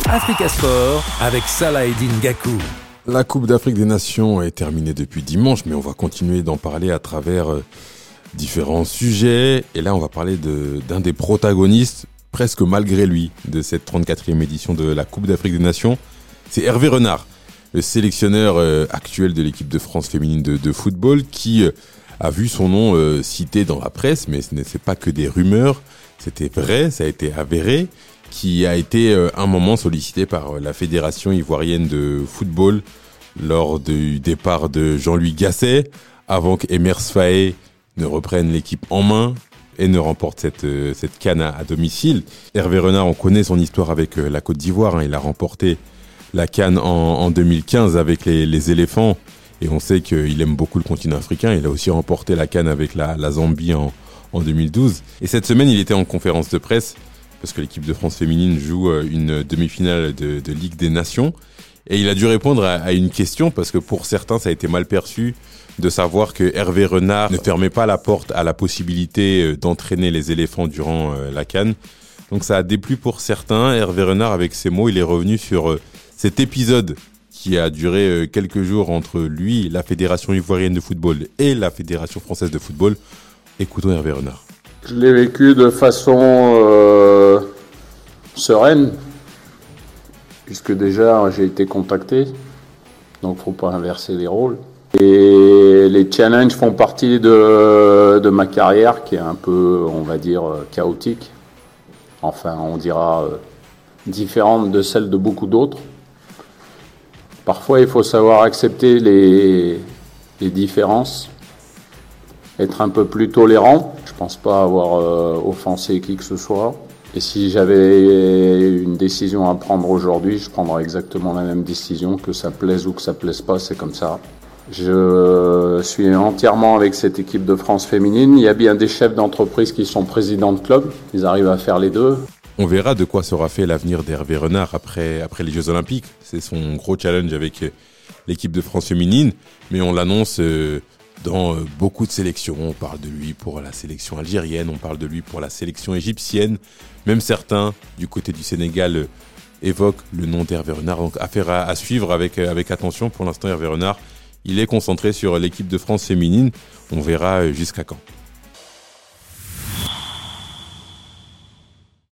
Africa Sport avec Salah-Eddine Gakou. La Coupe d'Afrique des Nations est terminée depuis dimanche, mais on va continuer d'en parler à travers différents sujets. Et là, on va parler d'un des protagonistes, presque malgré lui, de cette 34e édition de la Coupe d'Afrique des Nations. C'est Hervé Renard, le sélectionneur actuel de l'équipe de France féminine de football, qui a vu son nom cité dans la presse, mais ce n'est pas que des rumeurs, c'était vrai, ça a été avéré, qui a été un moment sollicité par la Fédération ivoirienne de football lors du départ de Jean-Louis Gasset, avant qu'Emers Faé ne reprenne l'équipe en main et ne remporte cette CAN à domicile. Hervé Renard, on connaît son histoire avec la Côte d'Ivoire, il a remporté la CAN en 2015 avec les éléphants, et on sait qu'il aime beaucoup le continent africain. Il a aussi remporté la CAN avec la Zambie en 2012. Et cette semaine, il était en conférence de presse, parce que l'équipe de France féminine joue une demi-finale de Ligue des Nations. Et il a dû répondre à une question, parce que pour certains, ça a été mal perçu de savoir que Hervé Renard ne fermait pas la porte à la possibilité d'entraîner les éléphants durant la CAN. Donc ça a déplu pour certains. Hervé Renard, avec ses mots, il est revenu sur cet épisode qui a duré quelques jours entre lui, la Fédération ivoirienne de football et la Fédération française de football. Écoutons Hervé Renard. Je l'ai vécu de façon sereine, puisque déjà j'ai été contacté, donc faut pas inverser les rôles. Et les challenges font partie de ma carrière, qui est un peu, on va dire, chaotique. Enfin, on dira différente de celle de beaucoup d'autres. Parfois, il faut savoir accepter les différences, être un peu plus tolérant. Je pense pas avoir offensé qui que ce soit. Et si j'avais une décision à prendre aujourd'hui, je prendrais exactement la même décision, que ça plaise ou que ça plaise pas, c'est comme ça. Je suis entièrement avec cette équipe de France féminine. Il y a bien des chefs d'entreprise qui sont présidents de club. Ils arrivent à faire les deux. On verra de quoi sera fait l'avenir d'Hervé Renard après les Jeux Olympiques. C'est son gros challenge avec l'équipe de France féminine. Mais on l'annonce dans beaucoup de sélections. On parle de lui pour la sélection algérienne, on parle de lui pour la sélection égyptienne. Même certains, du côté du Sénégal, évoquent le nom d'Hervé Renard. Donc affaire à suivre avec attention. Pour l'instant, Hervé Renard, il est concentré sur l'équipe de France féminine. On verra jusqu'à quand.